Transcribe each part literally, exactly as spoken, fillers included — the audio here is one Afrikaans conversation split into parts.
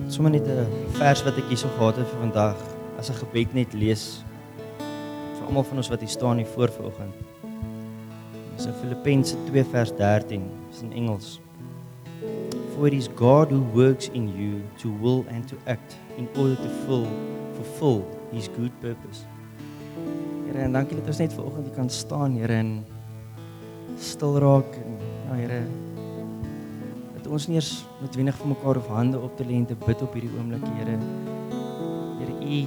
sommer net 'n vers wat ek hierso gehad het vir vandag as 'n gebed net lees vir almal van ons wat hier staan hier voor vanoggend. Dis in Filippense twee vers dertien, dis in Engels. For it is God who works in you to will and to act in order to full, fulfill his good purpose. Here, en dankie dat ons net vanoggend hier kan staan, Here, en stil raak en ja, Here, dat ons nie eers noodwendig vir mekaar hoef hande op te lê en te bid op hierdie oomblik, Here. Here, U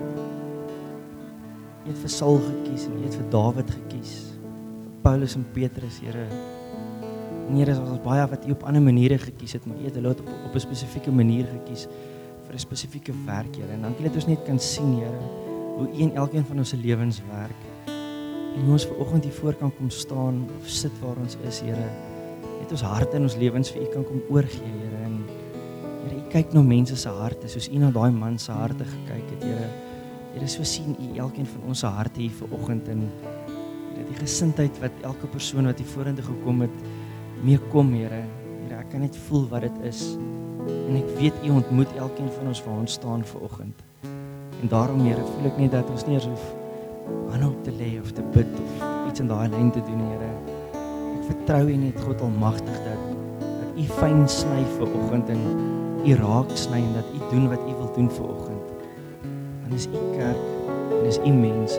U het vir Saul gekies en U het vir Dawid gekies, vir Paulus en Petrus, Here. En Here, ons baie wat U op ander maniere gekies het, maar U het hulle op, op 'n spesifieke manier gekies vir 'n spesifieke werk, Here. En dankie dat ons net kan sien, Here, hoe U in elkeen van ons se lewens werk. En hoe ons vanoggend hier voor kan kom staan of sit waar ons is, Here. Net ons harte en ons lewens vir U kan kom oorgee, Here. En Here, U kyk na mense se harte, soos U na daai man se harte gekyk het, Here. Here, so sien U elkeen van ons se harte hier vanoggend en Here, die gesindheid wat elke persoon wat hier vorentoe gekom het, mee kom, Here. Here, ek kan net voel wat dit is. En ek weet U ontmoet elkeen van ons waar ons staan vanoggend. En daarom, Here, voel ek net dat ons nie eers hoef hande op te lê of te bid of iets in daai lyn te doen, Here. Ek vertrou U net, God Almagtig, dat dat U fyn sny vanoggend en U raak sny en dat U doen wat U wil doen vanoggend. Want dis U kerk en dis U mense.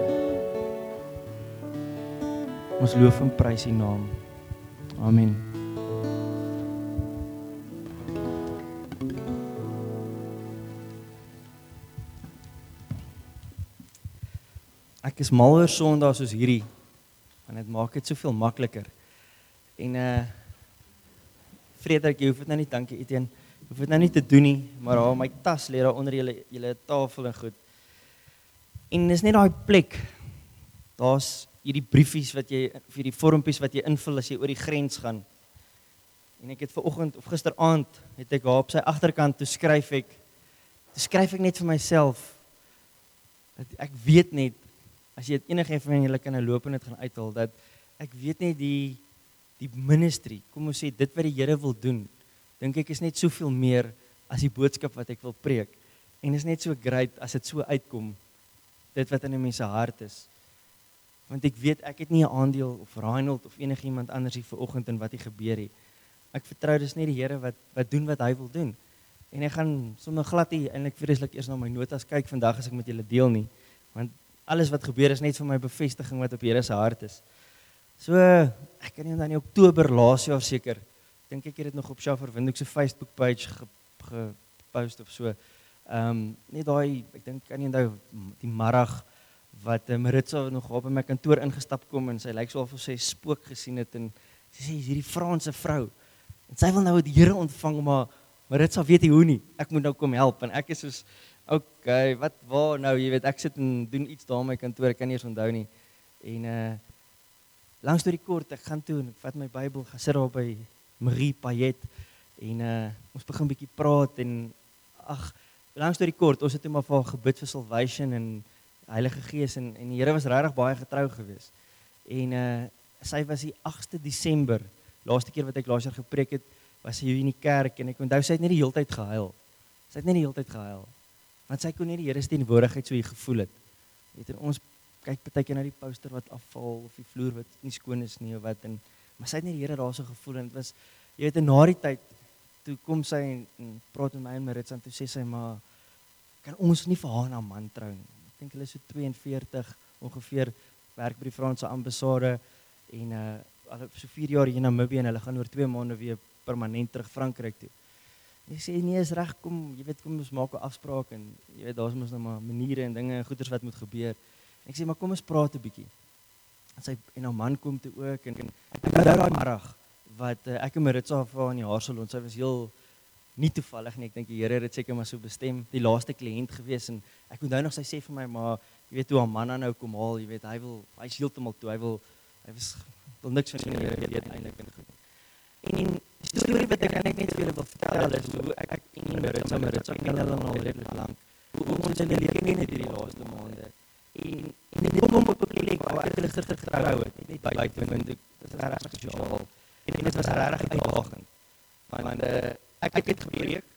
Ons loof en prys U naam. Amen. Ek is mal oor Sondae soos hierdie, want dit maak dit soveel makliker. En uh Frederik, jy hoef dit nou nie, dankie Etienne, jy hoef dit nou nie te doen nie, maar daar my tas lê daar onder julle julle tafel en goed. En dis net daai plek. Daar's hierdie briefies wat jy vir die vormpies wat jy invul as jy oor die grens gaan. En ek het vanoggend of gisteraand het ek daar op sy agterkant toe skryf ek toe skryf ek net vir myself dat ek weet net as jy enige van julle kan loop en dit gaan uithaal, dat ek weet net die die ministry, kom ons sê dit wat die Here wil doen, dink ek is net soveel meer as die boodskap wat ek wil preek. En is net so great as dit so uitkom, dit wat in 'n mens se hart is. Want ek weet ek het nie 'n aandeel of Reinhold of enigiemand anders hier vanoggend in wat hier gebeur het. Ek vertrou dis net die Here wat wat doen wat hy wil doen. En ek gaan sommer glad nie eintlik vreeslik eers na my notas kyk vandag as ek met julle deel nie, want alles wat gebeur is net vir my bevestiging wat op die Here se hart is. So, ek kan nie dan in Oktober laas jaar seker, dink ek het dit nog op Shafer Windhoek se Facebook page gepost of so. Ehm um, net daai, ek dink kan nie onthou die middag wat uh, Maritza nog op in my kantoor ingestap kom en sy lyk so of sy spook gesien het en sy sê hierdie Franse vrou en sy wil nou die Here ontvang, maar Maritza weet nie hoe nie. Ek moet nou kom help en ek is soos okay, wat waar nou, jy weet, ek sit en doen iets daar in my kantoor, ek kan nie eens onthou nie. En uh langs deur die kort, ek gaan toe en ek vat my Bybel, gaan sit daar by Marie Payet en uh ons begin bietjie praat en ag, langs deur die kort, ons het net maar vir gebid vir salvation en Heilige Gees en en die Here was regtig baie getrou geweest. En uh sy was die agste Desember, laaste keer wat ek laas jaar gepreek het, was sy hier in die kerk en ek onthou sy het net die hele tyd gehuil. Sy het net die hele tyd gehuil. Want sy kon nie die Here se teenwoordigheid so hier gevoel het. Weet en ons kyk partykeer na die poster wat afval of die vloer wat nie skoon is nie of wat en maar sy het net die Here daarso gevoel en dit was jy weet en na die tyd toe kom sy en, en praat met my en Maritza en toe sê sy maar kan ons nie vir haar na man trou nie. Ek dink hulle is so twee en veertig ongeveer, werk by die Franse ambassade en uh hulle so vier jaar hier in Namibië en hulle gaan oor twee maande weer permanent terug Frankryk toe. Jy sê nee, is reg, kom, jy weet, kom ons maak 'n afspraak en jy weet daar's mos nou maar maniere en dinge en goeders wat moet gebeur. En ek sê maar kom ons praat 'n bietjie. En sy en haar man kom toe ook en, en ek onthou daai middag wat uh, ek en Maritza vir haar in die haarsalon, sy was heel nie toevallig nie, ek dink die Here het dit seker maar so bestem, die laaste kliënt gewees en ek onthou nog sy sê vir my maar jy weet hoe haar man nou kom haal, jy weet hy wil hy's heeltemal toe, hy wil hy was wil niks van die Here weet eintlik en goed. En die storie wat ek net net vir julle wil vertel is hoe ek ek en Maritza Maritza ken hulle al redelik lank. Hoe ons hulle leer ken het hierdie laaste maande. En en dit kom op 'n plek waar ek hulle gister getrou het, net buite vind ek dit is regtig spesiaal. En dit was regtig uitdagend. Want uh, ek, ek het gepreek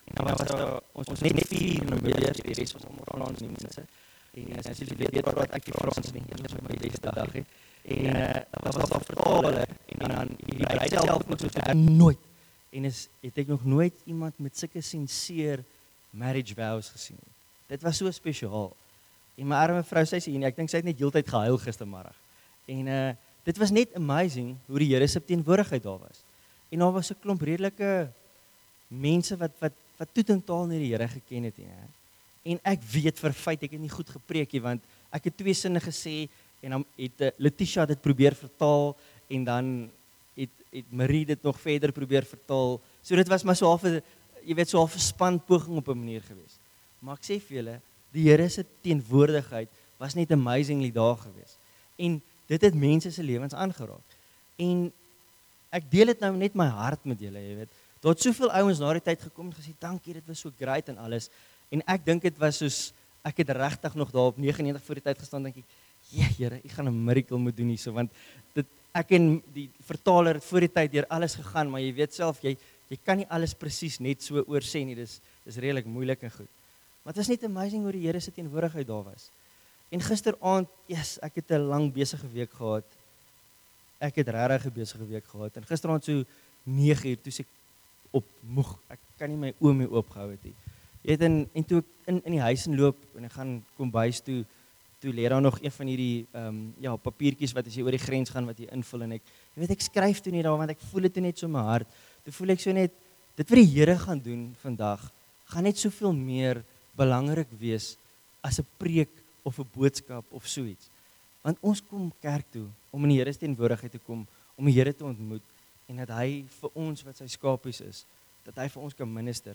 En dan was daar, ons was net vier Namibiërs, die res was allemaal Frans mense. En as jy weet wat ek die Frans nie, dit was my beste dag he. En uh, daar was al vertaler, en dan die bruid self moet soos ek nooit. En is, het ek nog nooit iemand met sulke sincere marriage vows gesien. Dit was so spesiaal. En my arme vrou, sy sê, ek dink sy het net heeltyd gehuil gistermiddag. En uh, dit was net amazing hoe die Here se teenwoordigheid daar was. En daar was 'n klomp redelike mense wat wat wat totaal nie die Here geken het nie. En ek weet vir feit ek het nie goed gepreek nie, want ek het twee sinne gesê en dan het uh, Letitia dit probeer vertaal en dan het het Marie dit nog verder probeer vertaal. So dit was maar so half 'n jy weet so half 'n span poging op 'n manier gewees. Maar ek sê vir julle, die Here se teenwoordigheid was net amazingly daar gewees. En dit het mense se lewens aangeraak. En ek deel dit nou net my hart met julle, jy weet. Daar het soveel ouens na die tyd gekom en gesê dankie, dit was so great en alles. En ek dink dit was soos ek het regtig nog daar op negenennegentig voor die tyd gestaan dink ek, ja Here, U gaan 'n miracle moet doen hierso want dit ek en die vertaler het voor die tyd deur alles gegaan, maar jy weet self jy jy kan nie alles presies net so oor sê nie. Dis dis redelik moeilik en goed. Maar dit is net amazing hoe die Here se teenwoordigheid daar was. En gisteraand, yes, ek het 'n lang besige week gehad. Ek het regtig 'n besige week gehad en gisteraand so nege uur toe se ek op moeg. Ek kan nie my oë meer oopgehou het nie. Jy weet en en toe ek in in die huis inloop en ek gaan kombuis toe, toe lê daar nog een van hierdie ehm um, ja, papiertjies wat as jy oor die grens gaan wat jy invul en ek jy weet ek skryf toe net daar want ek voel dit net so in my hart. Toe voel ek so net dit wat die Here gaan doen vandag gaan net soveel meer belangrik wees as 'n preek of 'n boodskap of so iets. Want ons kom kerk toe om in die Here se teenwoordigheid te kom, om die Here te ontmoet en dat hy vir ons wat sy skapies is, dat hy vir ons kan minister.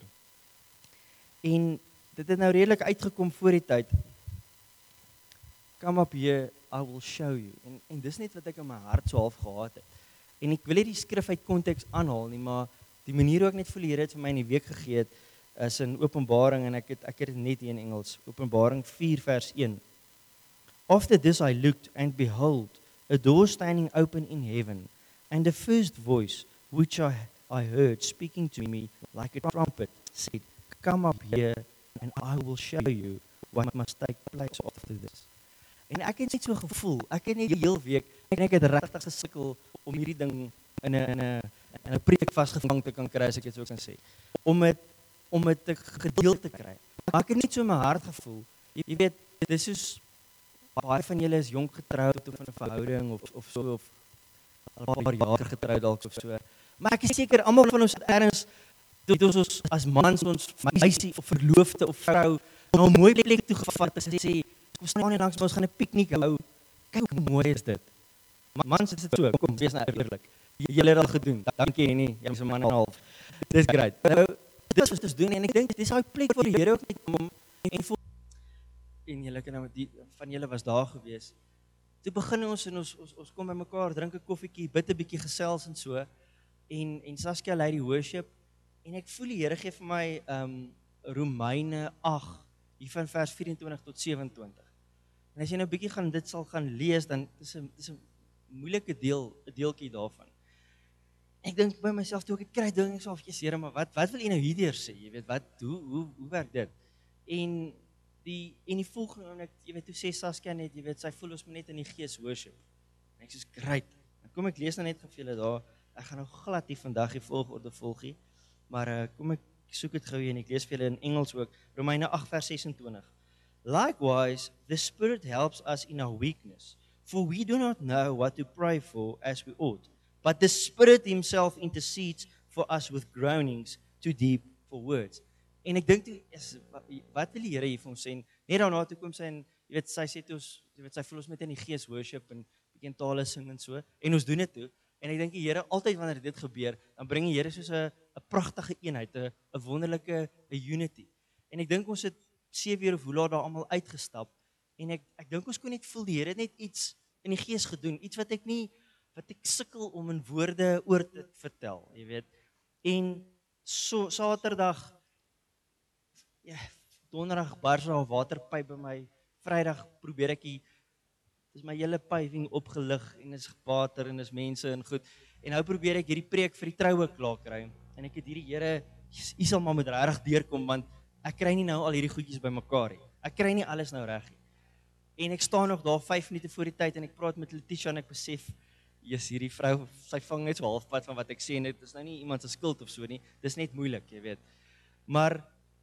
En dit het nou redelik uitgekom voor die tyd. Come up here, I will show you. En en dis net wat ek in my hart so half gehad het. En ek wil nie die skrif uit konteks aanhaal nie, maar die manier hoe ek net voel die Here het vir my in die week gegee het, is in Openbaring en ek het ek het dit net hier in Engels. Openbaring vier vers een. After this I looked and behold a door standing open in heaven and the first voice which I I heard speaking to me like a trumpet said, come up here and I will show you what must take place after this. En ek het net so gevoel, ek het net die hele week en ek het regtig gesukkel om hierdie ding in 'n in 'n in 'n preek vasgevang te kan kry as ek dit sou kan sê. Om dit om dit te gedeel te kry. Maar ek het net so in my hart gevoel. Jy, jy weet, dit is soos baie van julle is jonk getroud of in 'n verhouding of of so of al 'n paar jaar getroud dalk of so. Maar ek is seker almal van ons het ergens toe ons as mans ons meisie of verloofde of vrou na 'n mooi plek toe gevat en sê kom staan hier langs ons gaan 'n piknik hou. Kyk hoe mooi is dit. Mans is dit so, kom wees nou eerlik. Julle het al gedoen. Dankie Henny, jy's 'n man en 'n half. Dis great. Nou dis wat ons doen en ek dink dis daai plek waar die Here ook net kom en voel en julle kan nou die van julle was daar gewees. Toe begin ons en ons ons, ons kom by mekaar, drink 'n koffietjie, bid 'n bietjie gesels en so. En en Saskia lei die worship en ek voel die Here gee vir my ehm um, Romeine agt hier van vers vyf-en-twintig tot sewe-en-twintig. En as jy nou 'n bietjie gaan dit sal gaan lees dan dis 'n dis 'n moeilike deel, 'n deeltjie daarvan. Ek dink by myself toe ek dit kry, dink ek self, "Jesus Here, maar wat wat wil U nou hierdeur sê? Jy weet, wat hoe hoe hoe werk dit?" En die en die volgende en ek jy weet, toe sê Saskia net, jy weet, sy voel ons moet net in die gees worship. En ek sê, "Great." Dan kom ek lees nou net vir julle daar. Ek gaan nou glad nie vandag die volgorde volgie, maar uh, kom ek soek dit gou hier en ek lees vir julle in Engels ook. Romeine agt vers ses-en-twintig. Likewise, the Spirit helps us in our weakness, for we do not know what to pray for as we ought. But the Spirit himself intercedes for us with groanings too deep for words. En ek dink toe is wat wil die Here hier vir ons sê? Net daarna toe kom sy en jy weet sy sê toe ons jy weet sy voel ons met in die gees worship en bietjie in tale sing en so en ons doen dit toe. En ek dink die Here altyd wanneer dit gebeur, dan bring die Here soos 'n 'n pragtige eenheid, 'n 'n wonderlike 'n unity. En ek dink ons het sewe uur of hoe laat daar almal uitgestap en ek ek dink ons kon net voel die Here het net iets in die gees gedoen, iets wat ek nie wat ek sukkel om in woorde oor te vertel, jy weet. En so Saterdag ja, donderdag bars daar 'n waterpyp by my. Vrydag probeer ek die dis my hele paving opgelig en is water en is mense en goed. En nou probeer ek hierdie preek vir die troue klaar kry. En ek het hierdie Here jy sal maar met regtig deurkom, want ek kry nie nou al hierdie goedjies bymekaar nie. Ek kry nie alles nou reg nie. En ek staan nog daar vyf minute voor die tyd en ek praat met Letitia en ek besef, Jesus, hierdie vrou, sy vang net so halfpad van wat ek sê en dit is nou nie iemand se skuld of so nie. Dis net moeilik, jy weet. Maar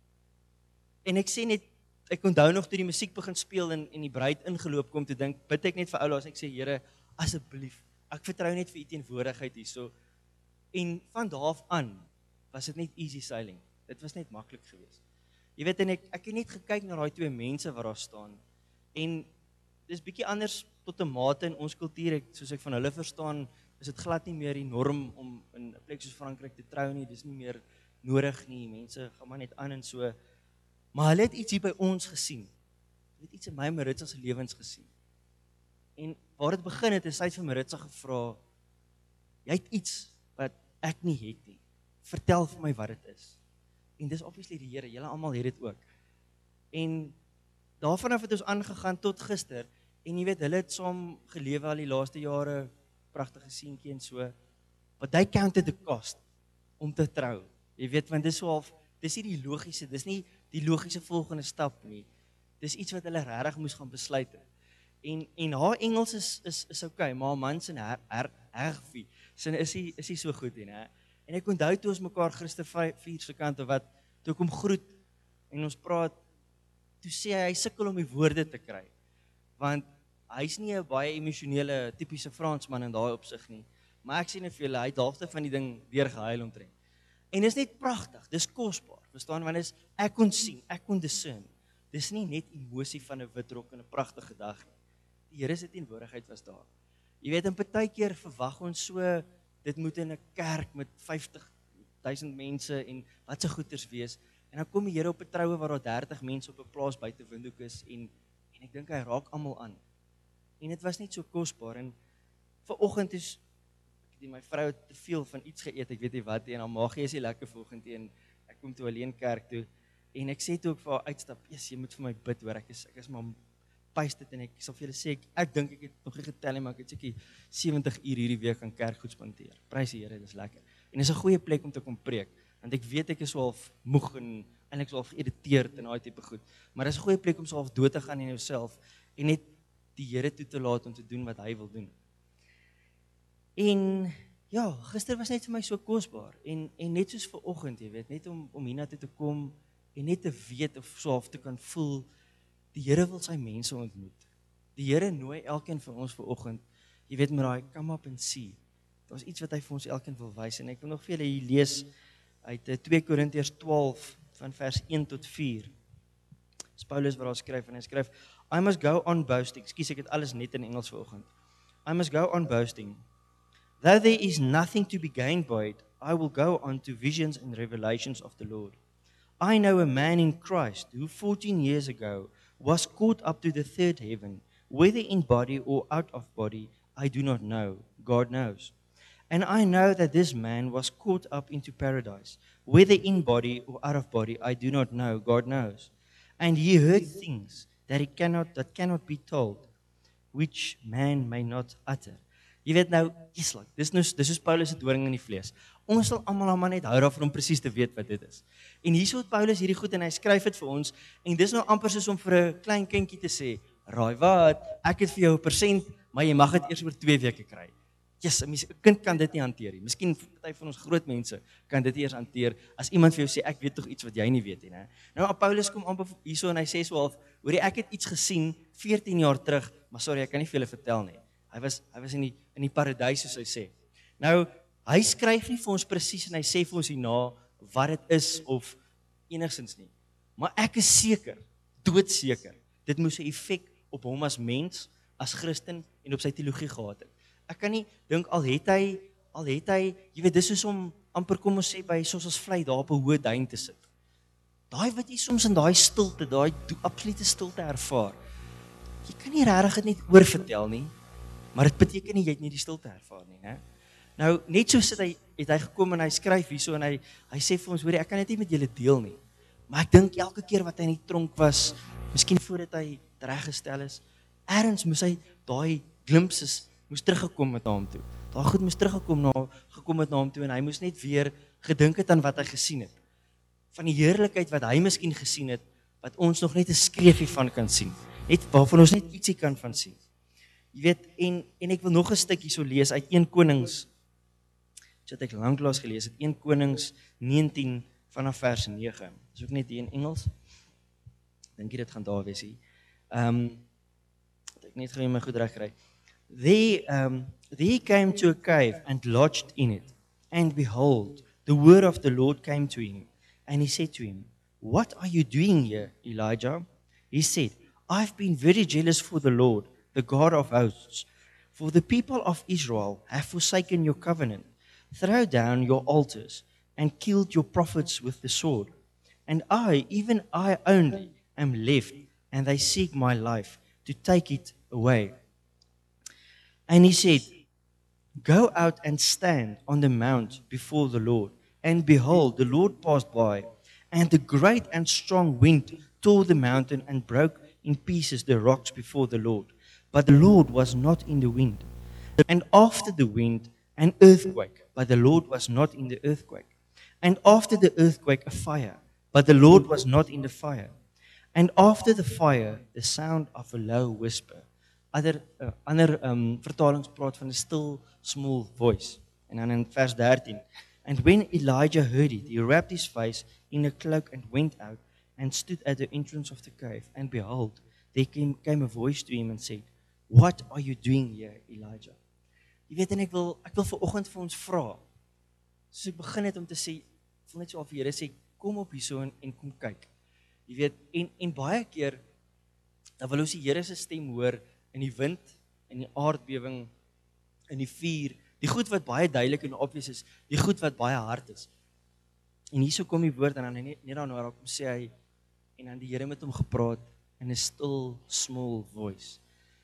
en ek sê net, ek onthou nog toe die musiek begin speel en, en die bruid ingeloop kom te dink, bid ek net vir oulaas, ek sê, Here, asseblief, ek vertrou net vir u teenwoordigheid hierso. En van daar af aan was dit net easy sailing. Dit was net maklik geweest. Jy weet, en ek, ek het net gekyk na daai twee mense wat daar staan. En dis bietjie anders tot 'n mate in ons kultuur, ek, soos ek van hulle verstaan, is dit glad nie meer die norm om in 'n plek soos Frankryk te trou nie, dis nie meer nodig nie, mense gaan maar net aan en so. Maar hulle het iets hier by ons gesien. Hulle het iets in my en Maritza se lewens gesien. En waar dit begin het, is hy vir Maritza gevra, jy het iets wat ek nie het nie. Vertel vir my wat dit is. En dis obviously die Here, julle almal het dit ook. En daarvan af het ons aangegaan tot gister, en jy weet, hulle het saam gelewe al die laaste jare, pragtige seentjie en so, but they counted the cost om te trou. Jy weet, want dis so half, dis nie die logiese, dis nie die logiese volgende stap nie. Dis iets wat hulle regtig moes gaan besluit het. En en haar Engels is is is okay, maar haar man se her her herfie, sin is hy is hy so goed nie, hè. En ek onthou toe ons mekaar gister vier se kant of wat, toe ek hom groet en ons praat, toe sê hy hy sukkel om die woorde te kry. Want hy's nie 'n baie emosionele tipiese Fransman in daai opsig nie. Maar ek sê net vir julle, hy het halfte van die ding deur gehuil omtrent. En is net pragtig, dis kosbaar, verstaan, want is, ek kon sien, ek kon discern, dis nie net emosie van 'n wit rok en 'n pragtige dag nie. Die Here se teenwoordigheid was daar. Jy weet, in partykeer verwag ons so, dit moet in 'n kerk met vyftig duisend mense en wat se goeders wees, en dan kom die Here op 'n troue waar daar dertig mense op 'n plaas buite Windhoek is, en, en ek dink hy raak almal aan. En dit was net so kosbaar, en vanoggend is, die my vrou het te veel van iets geëet, ek weet nie wat, en haar maagie is nie lekker vanoggend, en ek kom toe alleen kerk toe, en ek sê toe ook vir haar uitstap, yes, jy moet vir my bid hoor, ek is, ek is maar puist dit, en ek sal vir julle sê, ek, ek dink ek het nog nie getel, maar ek het seker sewentig uur hierdie week aan kerk goed spandeer, prys die Here, dit is lekker, en dit is 'n goeie plek om te kom preek, want ek weet ek is so half moeg, en eintlik so half geïrriteerd, en daai tipe goed, maar dit is 'n goeie plek om so half dood te gaan in jouself, en net die Here toe te laat om te doen wat hy wil doen. En ja, gister was net vir my so kosbaar, en, en net soos vanoggend, jy weet, net om, om hiernatoe te kom, en net te weet, of so half te kan voel, die Here wil sy mense ontmoet. Die Here nooi elkeen vir ons vanoggend, jy weet, met daai come up and see. Daar is iets wat hy vir ons elkeen wil wys, en ek wil nog vir julle hier lees uit twee Korintiërs twaalf, van vers een tot vier. Dis Paulus wat daar skryf, en hy skryf, I must go on boasting, ekskuus, ek het alles net in Engels vanoggend. I must go on boasting. Though there is nothing to be gained by it, I will go on to visions and revelations of the Lord. I know a man in Christ who fourteen years ago was caught up to the third heaven, whether in body or out of body, I do not know. God knows. And I know that this man was caught up into paradise, whether in body or out of body, I do not know. God knows. And he heard things that he cannot that cannot be told, which man may not utter. Jy weet nou, yes, like, dis nou, dis is Paulus se doring in die vlees. Ons sal almal maar net hou daarvan om presies te weet wat dit is. En hierso het Paulus hierdie goed, en hy skryf dit vir ons, en dis nou amper soos om vir 'n klein kindjie te sê, raai wat, ek het vir jou 'n persent, maar jy mag dit eers oor twee weke kry. Yes, 'n kind kan dit nie hanteer nie. Miskien party van ons groot mense kan dit eers hanteer, as iemand vir jou sê, ek weet tog iets wat jy nie weet nie, né? Nou, Paulus kom amper hierso, en hy sê so half, hoorie, ek het iets gesien, veertien jaar terug, maar sorry, ek kan nie vir julle vertel nie. Hy was, hy was in die, in die paradys, soos hy sê. Nou, hy skryf nie vir ons presies, en hy sê vir ons hierna, wat dit is, of enigsins nie. Maar ek is seker, doodseker, dit moes 'n effek op hom as mens, as Christen, en op sy teologie gehad het. Ek kan nie dink, al het hy, al het hy, jy weet, dis soos om, amper kom ons sê, by soos ons vlei, daar op 'n hoë duin te sit. Daai wat jy soms in daai stilte, daai absolute stilte ervaar, jy kan nie regtig dit net oorvertel nie, maar dit beteken nie, jy het nie die stilte ervaar nie, né? Nou, net so sit hy, het hy gekom en hy skryf hierso, en hy, hy sê vir ons, hoorie, ek kan dit nie met julle deel nie, maar ek dink elke keer wat hy in die tronk was, miskien voordat hy tereggestel is, ergens moes hy, daai glimpses, moes teruggekom met na hom toe. Daai goed moes teruggekom na, gekom met na hom toe, en hy moes net weer gedink het aan wat hy gesien het. van die heerlikheid wat hy miskien gesien het, wat ons nog net 'n skreefie van kan sien. Net waarvan ons net ietsie kan van sien. Jy weet, en, en ek wil nog 'n stukkie so lees uit Eerste Konings, wat ek lanklaas gelees het, Eerste Konings negentien vanaf vers nege. Dis ook net hier in Engels. Dink jy dit gaan daar wees hier. Um, ek net gou my goed reg kry. They, um, they came to a cave and lodged in it. And behold, the word of the Lord came to him. And he said to him, "What are you doing here, Elijah?" He said, "I've been very jealous for the Lord, the God of hosts. For the people of Israel have forsaken your covenant, thrown down your altars, and killed your prophets with the sword. And I, even I only, am left, and they seek my life to take it away." And he said, "Go out and stand on the mount before the Lord. And behold, the Lord passed by, and the great and strong wind tore the mountain and broke in pieces the rocks before the Lord. But the Lord was not in the wind. And after the wind, an earthquake, but the Lord was not in the earthquake. And after the earthquake, a fire, but the Lord was not in the fire. And after the fire, the sound of a low whisper." Ander, uh, ander um, vertalings praat van 'n still, small voice. En dan in vers dertien. "And when Elijah heard it, he wrapped his face in a cloak and went out and stood at the entrance of the cave. And behold, there came, came a voice to him and said, 'What are you doing here, Elijah?'" Jy weet, en ek wil, ek wil vanoggend vir ons vra, soos ek begin het om te sê, ek wil net so af die Here sê, kom op hierso en, en kom kyk. Jy weet, en, en baie keer, dan wil ons die Here se stem hoor, in die wind, in die aardbewing, in die vuur, die goed wat baie duidelik en obvious is, die goed wat baie hard is. En hierso kom die woord, en dan net, net daarna kom sê hy, en dan die Here met hom gepraat, in 'n still, small voice.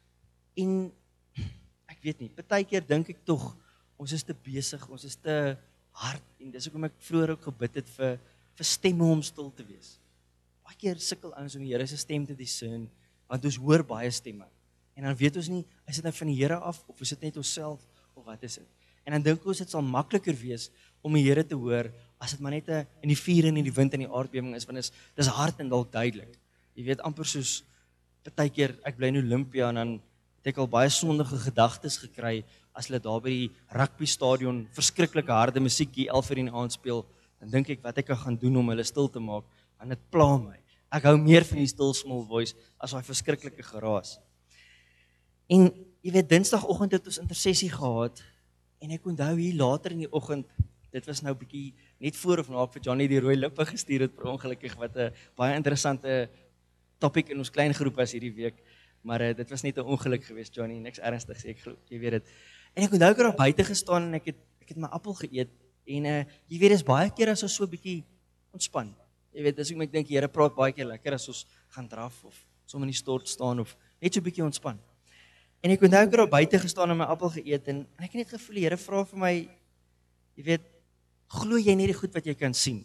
En, ek weet nie, partykeer dink ek tog, ons is te besig, ons is te hard, en dis hoekom ek vroeër ook gebid het vir, vir stemme om stil te wees. Baie keer sukkel ons om die Here se stem te discern, want ons hoor baie stemme. En dan weet ons nie, is dit nou van die Here af, of is dit net onsself, of wat is dit? En dan dink ons, dit sal makliker wees, om die Here te hoor, as dit maar net a, in die vuur en in die wind en die aardbewing is, want dit is, dit is hard en dalk duidelik. Jy weet, amper soos, partykeer, ek bly in Olympia, en dan het ek al baie sondige gedagtes gekry, as hulle daar by die rugby stadion, verskriklike harde musiekie, elf uur in die aand speel, dan dink ek, wat ek gaan doen om hulle stil te maak, en dit pla my. Ek hou meer van die still small voice, as die verskriklike geraas. En, jy weet, dinsdagoggend het ons intersessie gehad, en ek onthou hier later in die oggend, dit was nou bietjie net voor of na ek vir Johnny die rooi lippe gestuur het, per ongelukkig, wat 'n baie interessante topic in ons klein groep was hierdie week, maar uh, dit was net 'n ongeluk geweest, Johnny, niks ernstigs, ek glo, jy weet dit. En ek onthou ek het daar buite gestaan, en ek het, ek het my appel geëet, en uh, jy weet, is baie keer as ons so bietjie ontspan. Jy weet, dis hoekom ek dink, die Here praat baie keer lekker as ons gaan draf, of sommer in die stort staan, of net so bietjie ontspan. En ek onthou ek het daar buite gestaan en my appel geëet, en, en ek het net gevoel, die Here vra vir my, jy weet, glo jy nie die goed wat jy kan sien?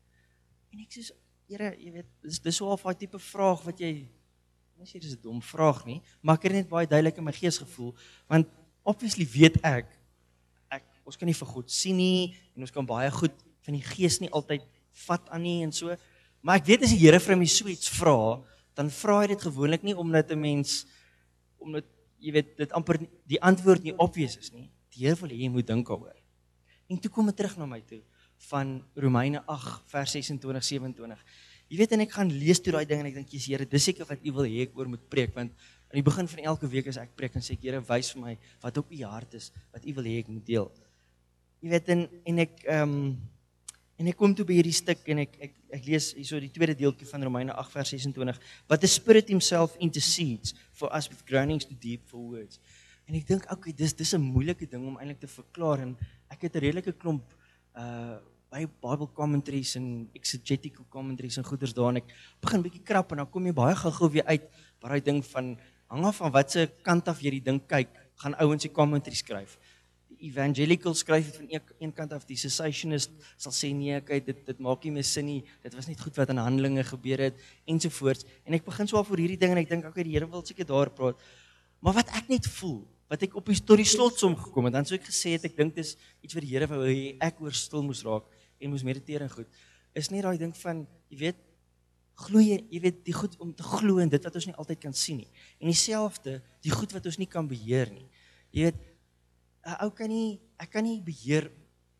En ek sê, Here, jy weet, dis, dis so half die tipe vraag wat jy, nie sê dis 'n dom vraag nie, maar ek het net baie duidelik in my gees gevoel, want obviously weet ek, ek, ons kan nie vir God sien nie, en ons kan baie goed van die gees nie altyd vat aan nie, en so, maar ek weet as die Here vir my so iets vra, dan vra hy dit gewoonlik nie, omdat 'n mens, omdat, jy weet, dit amper die antwoord nie obvious is nie, die Here wil hê jy moet dink daaroor. En toe kom het terug na my toe, van Romeine agt, vers sesentwintig, sewenentwintig. Jy weet, en ek gaan lees toe daai ding, en ek dink, Here, dis seker wat U wil hê ek oor moet preek, want aan die begin van elke week as ek preek, en sê ek, Here, wys vir my, wat op U hart is, wat U wil hê ek moet deel. Jy weet, en, en ek, um, en ek kom toe by hierdie stuk, en ek, ek, ek lees hierso die tweede deeltjie van Romeine agt, vers sesentwintig, but the Spirit himself intercedes for us with groanings too deep for words. En ek dink, okay, dis, dis 'n moeilike ding om eintlik te verklaar, en ek het 'n redelike klomp, uh, by Bible commentaries en exegetical commentaries en goeders daar, en ek begin bietjie krap, en dan kom jy baie gou-gou weer uit, waar hy ding van, hang af van wat se kant af jy die ding kyk, gaan ouens die commentary skryf. Die evangelical skryf het van een, een kant af, die cessationist sal sê, nee, okay, dit, dit maak nie meer sin nie, dit was net goed wat in Handelinge gebeur het, ensovoorts, en ek begin so al voor hierdie ding, en ek dink, okay, die Here wil seker daar praat, maar wat ek net voel, wat ek op die, tot die slotsom gekom het, dan so ek gesê het, ek dink dis iets wat die Here wou hê, ek oor stil moes raak, en moes mediteer en goed, is net daai ding van, jy weet, glo jy, jy weet, die goed om te glo in dit wat ons nie altyd kan sien nie. En dieselfde, die goed wat ons nie kan beheer nie. Jy weet, 'n ou kan nie, ek kan nie beheer,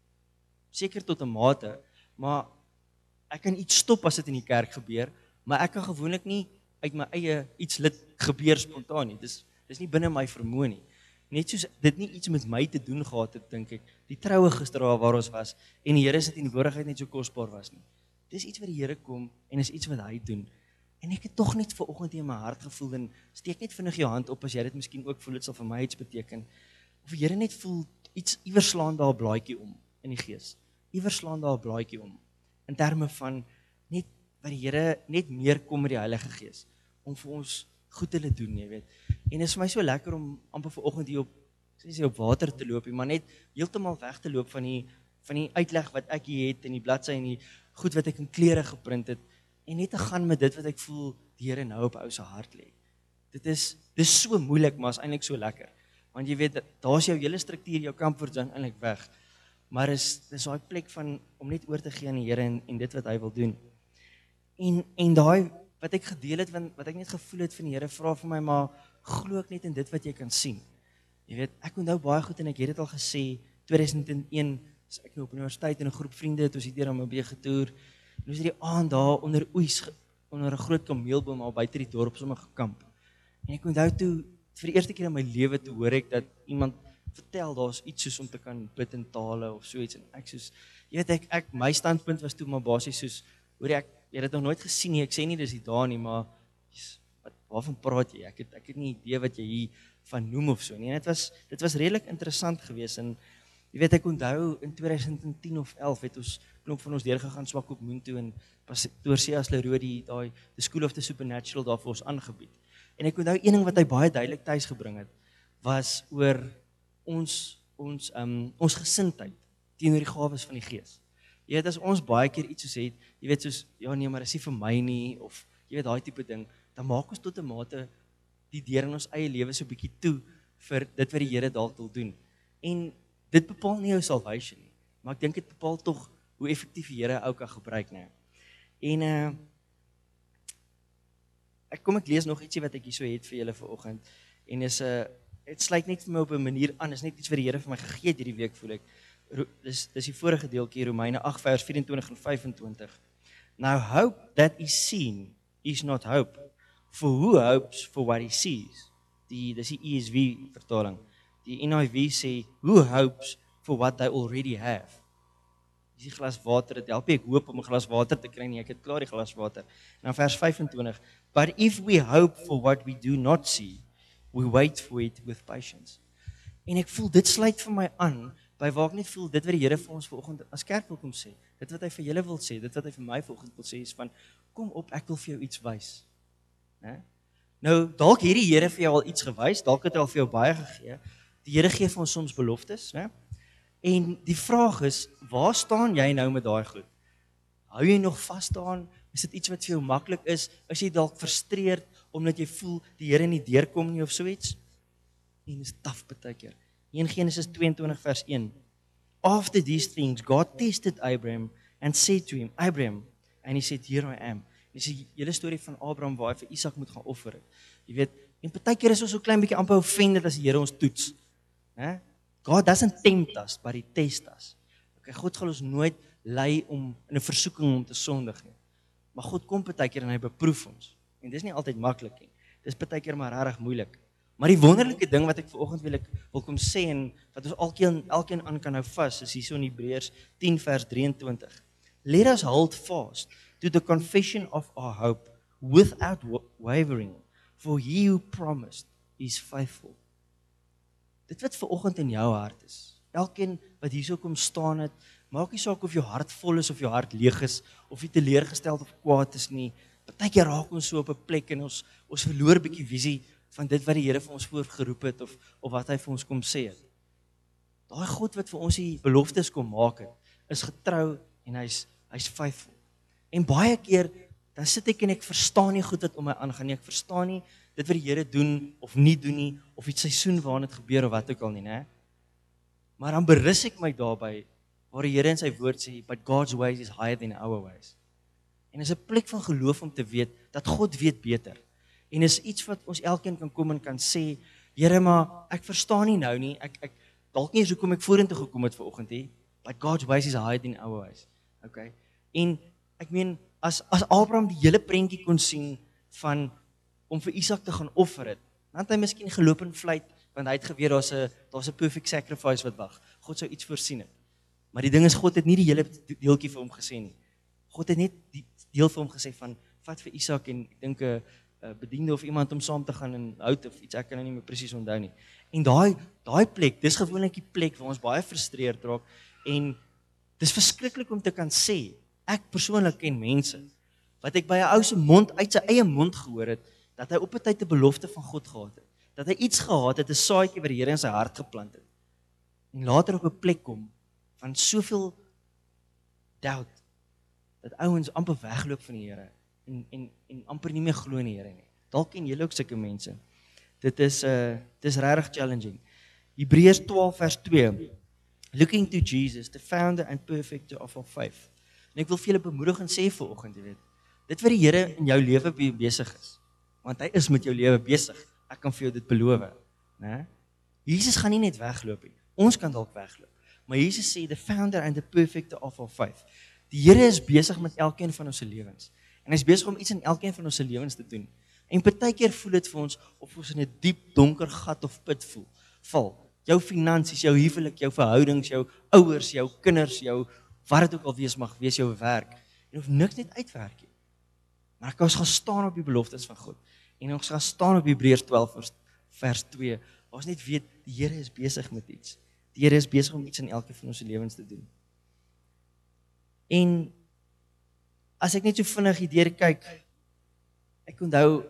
seker tot 'n mate, maar ek kan iets stop as dit in die kerk gebeur, maar ek kan gewoonlik nie uit my eie iets lid gebeur spontaan nie. Dis dis nie binne my vermoë nie. Net soos dit nie iets met my te doen gehad het, dink ek, die troue gister waar ons was, en die Here se teenwoordigheid net so kosbaar was nie. Dis iets wat die Here kom, en is iets wat hy doen. En ek het tog net vanoggend in my hart gevoel, en steek net vinnig jou hand op, as jy dit miskien ook voel, dit sal vir my iets beteken, of die Here net voel, iets, iewers slaan daar 'n blaadjie om, in die gees, iewers slaan daar 'n blaadjie om, in terme van, net, wat die Here, net meer kom met die Heilige Gees, om vir ons goed te doen, jy weet. En dit is vir my so lekker om amper vanoggend hier op, sê jy op water te loop, maar net heeltemal weg te loop van die van die uitleg wat ek hier het en die bladsy en die goed wat ek in klere geprint het en net te gaan met dit wat ek voel die Here nou op ou se hart lê. Dit is dis so moeilik, maar is eintlik so lekker. Want jy weet, daar's jou hele struktuur, jou comfort zone eintlik weg. Maar is dis daai plek van om net oor te gee aan die Here en, en dit wat hy wil doen. En en daai wat ek gedeel het, wat ek net gevoel het van die Here, vra vir my, maar glo ek net in dit wat jy kan sien. Jy weet, ek onthou baie goed en ek het dit al gesê, tweeduisend een, as ek nou op universiteit en 'n groep vriende het, ons het hier aan Namibië getoer, en ons het die aand daar onder oes, onder 'n groot kameelboom al buite die dorp sommer gekamp. En ek onthou toe, vir die eerste keer in my lewe toe hoor ek dat iemand vertel, daar's iets soos om te kan bid in tale of so iets, en ek soos, jy weet ek, ek my standpunt was toe maar basies soos, hoor ek, jy het dit nog nooit gesien nie, ek sê nie dis die daar nie, maar, wat, waarvan praat jy, ek het, ek het nie idee wat jy hier van noem of so nie, en dit was, dit was redelijk interessant geweest, en jy weet, ek onthou, in tweeduisend tien of elf het ons, klomp van ons deurgegaan Swakopmund toe, en pastoor C S Leroux die, die, the School of the Supernatural daar vir ons aangebied, en ek onthou, een ding wat hy baie duidelik thuis gebring het, was oor ons, ons, um, ons gesindheid, teenoor die gawes van die Gees. Jy weet, as ons baie keer iets soos het, jy weet soos, ja nee, maar is nie vir my nie, of jy weet, daai tipe ding, dan maak ons tot 'n mate die deur in ons eie lewe so 'n bietjie toe, vir dit wat die Here dalk wil doen. En dit bepaal nie jou salvation nie, maar ek dink dit bepaal tog, hoe effektief die Here ou kan gebruik, nee. En, uh, ek kom ek lees nog ietsie wat ek hier so het vir julle vanoggend, en is, uh, het sluit net vir my op 'n manier aan, is net iets wat die Here vir my gegee het hierdie week, voel ek. Dis, dis die vorige deeltjie, Romeine agt vers vyf-en-twintig en vyf-en-twintig. Now hope that is seen is not hope, for who hopes for what he sees? Die, dis die E S V vertaling. Die N I V sê, who hopes for what they already have? Dis die glas water, dit help ek hoop om 'n glas water te kry nie, ek het klaar die glas water. En dan vers vyf-en-twintig, but if we hope for what we do not see, we wait for it with patience. En ek voel, dit sluit vir my aan, by waar ek net voel, dit wat die Here vir ons vanoggend as kerk wil kom sê, dit wat hy vir julle wil sê, dit wat hy vir my vanoggend wil sê, is van, kom op, ek wil vir jou iets wys. Ne? Nou, dalk hierdie Here vir jou al iets gewys, dalk het hy al vir jou baie gegee, die Here gee vir ons soms beloftes, ne? En die vraag is, waar staan jy nou met daai goed? Hou jy nog vas daaraan? Is dit iets wat vir jou maklik is? Is jy dalk frustreerd, omdat jy voel, die Here nie deurkom nie of so iets? En is taaf baie keer. In Genesis twee-en-twintig vers een. After these things, God tested Abraham and said to him, Abraham, and he said, here I am. Dis die hele storie van Abraham waar hy vir Isak moet gaan offer het. Jy weet, en baie keer is ons so klein bietjie amper offended as die Here ons toets. Hè? God doesn't tempt us, but he tests us. Okay, God gaan ons nooit lei om in 'n versoeking om te sondig nie. Maar God kom baie keer en hy beproef ons. En dis nie altyd maklik nie. Dis baie keer maar regtig moeilik. Maar die wonderlike ding wat ek vanoggend wil ek wil kom sê en wat ons elkeen elkeen aan kan hou vas, is hierso in Hebreërs tien vers drie-en-twintig. Let us hold fast to the confession of our hope without wavering, for he who promised is faithful. Dit wat vanoggend in jou hart is. Elkeen wat hierso kom staan het, maak nie saak of jou hart vol is of jou hart leeg is, of jy teleurgesteld of kwaad is nie. Partykeer raak ons so op 'n plek en ons ons verloor bietjie visie van dit wat die Here vir ons voorgeroep het of of wat hy vir ons kom sê het. Daai God wat vir ons die beloftes kom maak het, is getrou en hy's hy's faithful. En baie keer dan sit ek en ek verstaan nie goed wat om my aangaan nie. Ek verstaan nie dit wat die Here doen of nie doen nie of iets seisoen waarin dit gebeur of wat ook al nie, né? Maar dan berus ek my daarby waar die Here in sy woord sê, but God's ways is higher than our ways. En is 'n plek van geloof om te weet, dat God weet beter. En is iets wat ons elkeen kan kom en kan sê, Here, maar ek verstaan nie nou nie, ek, ek dalk nie eens hoekom ek vorentoe gekom het vanoggend nie, but God's ways is higher than our ways. Okay? En ek meen, as, as Abraham die hele prentjie kon sien, van om vir Isak te gaan offer het, dan het hy miskien geloop en vleit, want hy het geweet, daar's 'n daar's 'n perfect sacrifice wat wag. God sou iets voorsien het. Maar die ding is, God het nie die hele deeltjie vir hom gesê nie. God het net die deel vir hom gesê van, vat vir Isak en ek dink 'n bediende of iemand om saam te gaan en hout of iets, ek kan nou nie meer presies onthou nie. En daai daai plek, dis gewoonlik die plek waar ons baie frustreerd raak en dis verskriklik om te kan sê, ek persoonlik ken mense wat ek by 'n ou se mond uit sy eie mond gehoor het, dat hy op 'n tyd 'n belofte van God gehad het. Dat hy iets gehad het, 'n saadjie wat die Here in sy hart geplant het. En later op 'n plek kom van soveel doubt dat ouens amper wegloop van die Here en en en amper nie meer glo in die Here nie. Dalk ken julle ook sulke mense. Dit is uh dis regtig challenging. Hebreërs twaalf vers twee. Looking to Jesus, the founder and perfecter of our faith. En ek wil vir julle bemoedig en sê vanoggend, jy weet, dit wat die Here in jou lewe besig is, want hy is met jou lewe besig. Ek kan vir jou dit beloof, né? Jesus gaan nie net wegloop nie. Ons kan dalk wegloop. Maar Jesus sê the founder and the perfecter of our faith. Die Here is besig met elkeen van ons se lewens. En hy is besig om iets in elkeen van ons se lewens te doen. En partykeer voel dit vir ons of ons in 'n diep donker gat of put voel. Val. Jou finansies, jou huwelik, jou verhoudings, jou ouers, jou kinders, jou wat dit ook al wees mag, wees jou werk. En of niks net uitwerk nie. Maar ek ons gaan staan op die beloftes van God. En ons gaan staan op Hebreërs twaalf vers twee. Ons net weet die Here is besig met iets. Die Here is besig om iets in elkeen van ons se lewens te doen. En as ek net so vinnig hierdeur kyk, ek onthou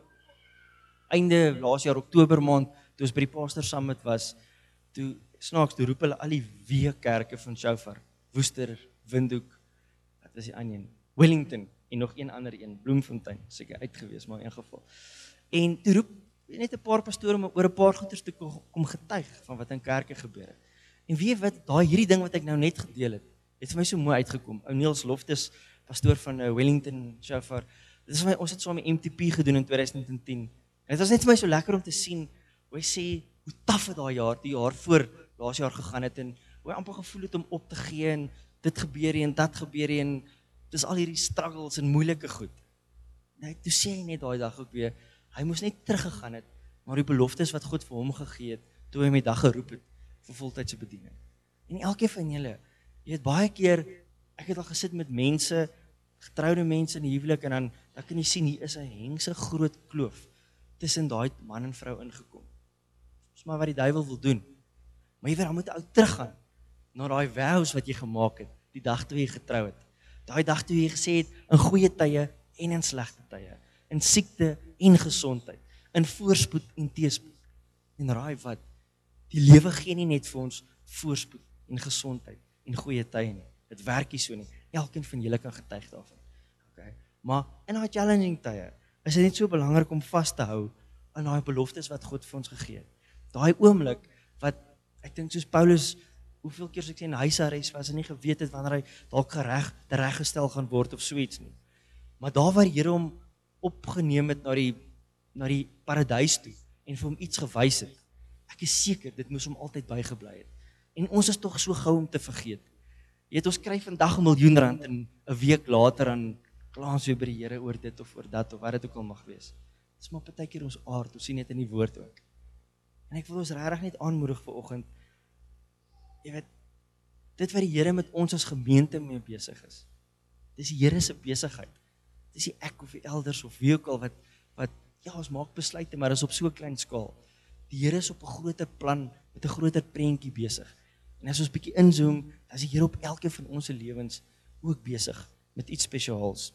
einde laas jaar Oktober maand, toe ons by die Pastor Summit was, toe snaaks toe roep hulle al die weekerke van Shofar, Woester, Windhoek, wat was die ander een? Wellington en nog een ander een, Bloemfontein, seker uitgewees, maar in 'n geval. En toe roep net 'n paar pastore om oor 'n paar goeters te kom getuig van wat in kerke gebeur het. En weet wat, daai hierdie ding wat ek nou net gedeel het, het vir my so mooi uitgekom. Ou Niels Loftus, pastoor van uh, Wellington Shofar. Dit is vir my, ons het saam met M T P gedoen in twintig tien. En dit was net vir my so lekker om te sien hoe hy sê hoe taaf het daai jaar, die jaar voor laas jaar gegaan het en hoe hy amper gevoel het om op te gee en dit gebeur hier en dat gebeur hier en dis al hierdie struggles en moeilike goed. Nou, toe sê hy net daai dag ook weer, hy moes net teruggegaan het, maar die beloftes wat God vir hom gegee het, toe hy my dag geroep het, vir voltydse bediening. En elkeen van julle, jy het baie keer, ek het al gesit met mense, getroude mense in die huwelik, en dan, dan kan jy sien, hier is 'n hengse groot kloof, tussen daai man en vrou ingekom. Dis maar wat die duiwel wil doen. Maar jy weet, dan moet jy ou teruggaan, na daai vows wat jy gemaak het, die dag toe jy getrou het. Daai dag toe jy gesê het, in goeie tye en in slegte tye, in siekte en gesondheid, in voorspoed en teëspoed. En raai wat, die lewe gee nie net vir ons voorspoed en gesondheid en goeie tye nie. Dit werk nie so nie. Elkeen van julle kan getuig daarvan. Okay. Maar in daai challenging tye is dit net so belangrik om vas te hou aan daai beloftes wat God vir ons gegee het. Daai oomblik wat ek dink soos Paulus, hoeveel keer as ek sê in huisarrest was, hy nie geweet het wanneer hy dalk gereg tereggestel gaan word of so iets nie. Maar daar waar die Here hom opgeneem het na die na die paradys toe en vir hom iets gewys het. Ek is seker dit moes hom altyd bygebly het. En ons is tog so gou om te vergeet. Jy weet, ons kry vandag 'n miljoen rand en 'n week later dan kla ons weer by die Here oor dit of oor dat of wat dit ook al mag wees. Dis maar partykeer ons aard, ons sien dit in die woord ook. En ek wil ons regtig net aanmoedig vanoggend. Jy weet, dit wat die Here met ons as gemeente mee besig is. Dis die Here se besigheid. Dis nie ek of die elders of wie ook al wat wat ja, ons maak besluite, maar is op so 'n klein skaal. Die Here is op 'n groter plan met 'n groter prentjie besig. En as ons bietjie inzoom, dan is die Here op elkeen van ons se lewens ook besig met iets spesiaals.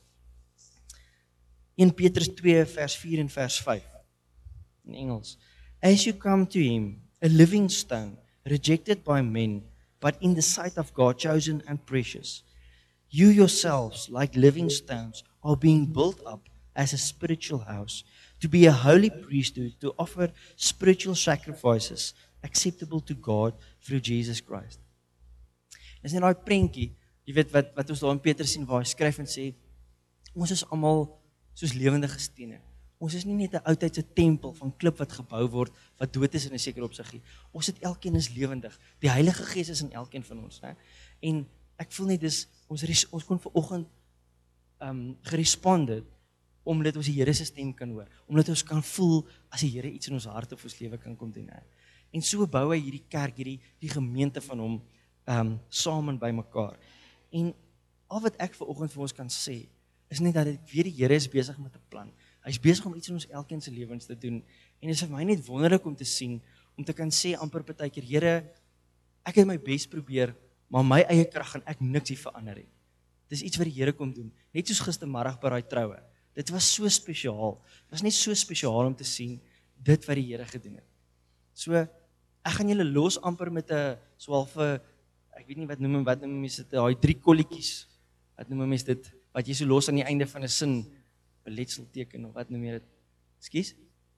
Eerste Petrus twee vers vier en vers vyf in Engels. As you come to him, a living stone, rejected by men, but in the sight of God chosen and precious. You yourselves, like living stones, are being built up as a spiritual house, to be a holy priesthood, to offer spiritual sacrifices acceptable to God through Jesus Christ. Dis net daai prentjie, jy weet wat wat ons daar in Petrus sien waar hy skryf en sê ons is almal soos lewendige stene. Ons is nie net 'n oudtydse tempel van klip wat gebou word wat dood is in 'n sekere opsig nie. Ons het elkeen is lewendig. Die Heilige Gees is in elkeen van ons, né? En ek voel net dis ons ons kon vanoggend ehm um, geresponde omdat ons die Here se stem kan hoor, omdat ons kan voel as die Here iets in ons hart of ons lewe kan kom doen, hè. En so bou hy hierdie kerk, hierdie die gemeente van hom ehm um, saam en bymekaar. En al wat ek vanoggend vir ons kan sê, is net dat ek weet die Here is besig met 'n plan. Hy's besig om iets in ons elkeen se lewens te doen. En dit is vir my net wonderlik om te sien, om te kan sê amper partykeer, Here, ek het my bes probeer, maar my eie krag gaan ek niks hier verander nie. Dis iets wat die Here kom doen. Net soos gistermiddag by daai troue. Dit was so spesiaal. Dit was net so spesiaal om te sien dit wat die Here gedoen het. So, ek gaan julle los amper met 'n so half 'n ek weet nie wat noem wat noem mense dit, daai drie kolletjies. Wat noem mense dit? Wat jy so los aan die einde van 'n sin beletselteken of wat noem jy dit? Ekskuus?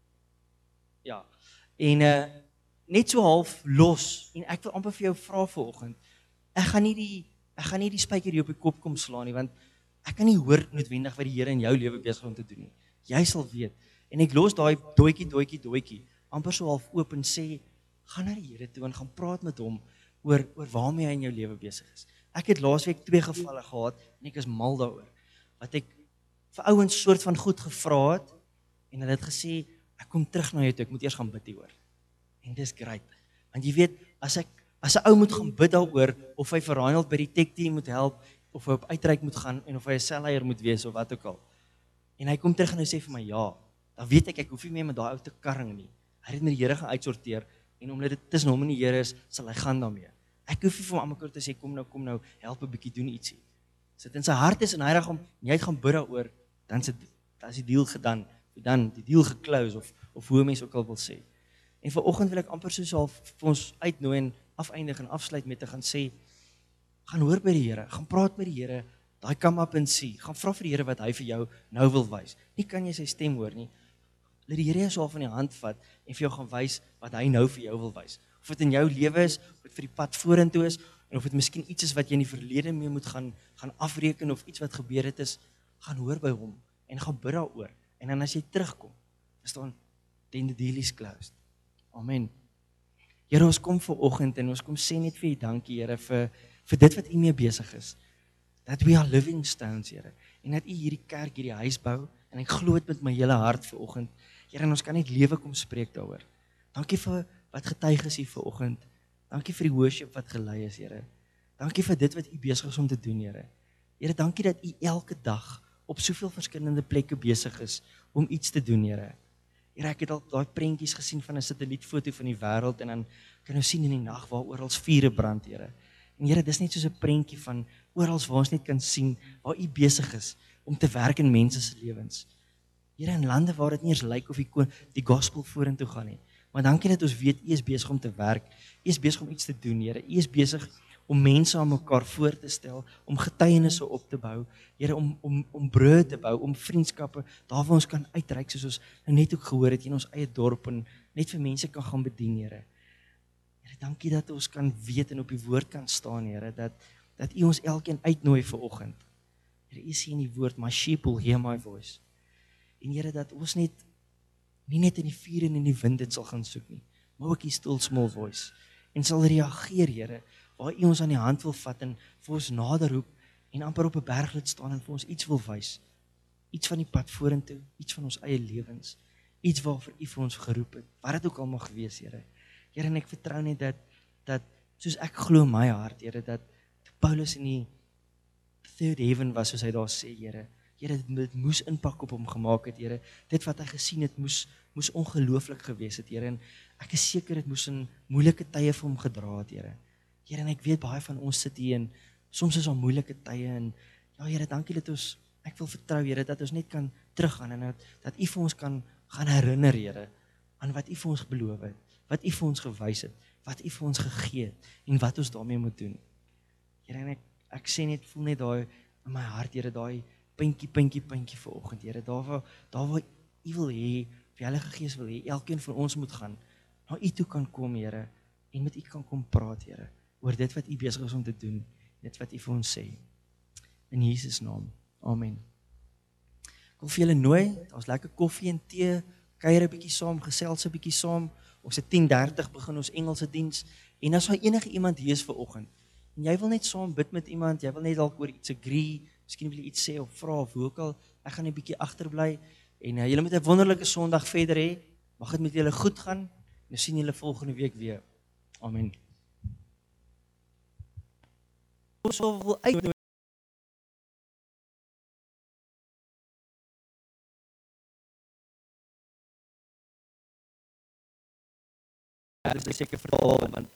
Ja. En uh, net so half los en ek wil amper vir jou vra vanoggend. Ek gaan nie die ek gaan nie die spyker hier op die kop kom slaan nie want ek kan nie hoor noodwendig wat die Here in jou lewe besig om te doen nie. Jy sal weet. En ek los daai doetjie doetjie doetjie amper so half oop en sê gaan na die Here toe en gaan praat met hom oor oor waarmee hy in jou lewe besig is. Ek het laasweek twee gevalle gehad en ek is mal daaroor. Wat ek vir ouens soort van goed gevra het en hulle het gesê ek kom terug na jou toe, ek moet eers gaan bid hieroor. En dis great. Want jy weet, as ek as 'n ou moet gaan bid daaroor of hy vir Reinhold by die tech team moet help of hy op uitreik moet gaan en of hy 'n selleier moet wees of wat ook al. En hy kom terug en hy sê vir my ja, dan weet ek ek hoef nie meer met daai ou te karring nie. Hy het met die Here gaan uitsorteer en omdat dit tussen hom en die Here is, sal hy gaan daarmee. Ek hoef nie vir hom almekaar te sê kom nou kom nou help 'n bietjie doen ietsie. As dit in sy hart is en hy reg om jy het gaan bid daaroor, dan is dit dan is die deal gedaan, dan die deal geclose of of hoe mense ook al wil sê. En vanoggend wil ek amper soos half vir ons uitnooi en afeindig en afsluit met te gaan sê gaan hoor by die Here, gaan praat met die Here, daai come up and see, gaan vra vir die Here wat hy vir jou nou wil wys. Nie kan jy sy stem hoor nie. Laat die Here jou so van die hand vat en vir jou gaan wys wat hy nou vir jou wil wys. Of dit in jou lewe is, of dit vir die pad vorentoe is, en of dit miskien iets is wat jy in die verlede mee moet gaan gaan afreken of iets wat gebeur het is, gaan hoor by hom en gaan bid daaroor. En dan as jy terugkom, verstaan, then the deal is closed. Amen. Here, ons kom vanoggend en ons kom sê net vir U dankie, Here, vir vir dit wat U mee besig is. That we are living stones, Here. En dat U hierdie kerk, hierdie huis bou en ek glo dit met my hele hart vanoggend. Here, en ons kan net lewe kom spreek daaroor. Dankie vir wat getuig is hier vanoggend. Dankie vir die worship wat gelei is, Here. Dankie vir dit wat U besig is om te doen, Here. Here, dankie dat U elke dag op soveel verskillende plekke besig is om iets te doen, Here. Here, ek het al daai prentjies gesien van 'n satellietfoto van die wêreld en dan kan jy sien in die nag waar oral vure brand, Here. En Here, dis net soos 'n prentjie van oral waar ons net kan sien waar U besig is om te werk in mense se lewens. Here, in lande waar dit nie eens lyk of die die gospel vorentoe gaan nie. Maar dankie dat ons weet U is besig om te werk. U is besig om iets te doen, Here. U is besig om mense aan mekaar voor te stel, om getuienisse op te bou, Here, om om om brûe te bou, om vriendskappe daar waar ons kan uitreik soos ons nou net ook gehoor het in ons eie dorp en net vir mense kan gaan bedien, Here. Here, dankie dat ons kan weet en op die woord kan staan, Here, dat dat U ons elkeen uitnooi vir oggend. Here, U sê in die woord, my sheep will hear my voice. En Here, dat ons net nie net in die vuur en in die wind dit sal gaan soek nie, maar ook die still small voice en sal reageer, Here, waar U ons aan die hand wil vat en vir ons nader roep en amper op 'n berglid staan en vir ons iets wil wys. Iets van die pad vorentoe, iets van ons eie lewens, iets waarvoor U vir ons geroep het, wat dit ook al mag wees, Here. Here, en ek vertrou net dat dat soos ek glo in my hart, Here, dat Paulus in die third heaven was, soos hy daar sê, Here. Here, dit moes impak op hom gemaak het, Here. Dit wat hy gesien het, moes moes ongelooflik gewees het, Here. En ek is seker dit moes in moeilike tye vir hom gedra het, Here. Here, en ek weet baie van ons sit hier en soms is daar moeilike tye en ja, Here, dankie dat ons, ek wil vertrou, Here, dat ons net kan teruggaan en dat, dat U vir ons kan gaan herinner, Here, aan wat U vir ons beloof het, wat U vir ons gewys het, wat U vir ons gegee het en wat ons daarmee moet doen. Here, en ek, ek sê net, voel net daai in my hart, Here, daai puntjie, puntjie, puntjie vir oggend, Here, daar waar, daar waar U wil hê, die Heilige Gees wil hê, elkeen van ons moet gaan, na U toe kan kom, Here, en met U kan kom praat, Here, oor dit wat U besig is om te doen. dit wat U vir ons sê. In Jesus naam. Amen. Ek wil vir julle nooi, daar's lekker koffie en tee, kuier 'n bietjie saam, gesels 'n bietjie saam. Ons het tien dertig begin ons Engelse diens en as daar enige iemand hier is vir oggend en jy wil net saam bid met iemand, jy wil net dalk oor iets agree, miskien wil jy iets sê of vra of hoe ook al, ek gaan 'n bietjie agterbly en uh, julle moet 'n wonderlike Sondag verder hê. Mag dit met julle goed gaan en ons sien julle volgende week weer. Amen. Ons wil uit Ja, dis seker vertaal want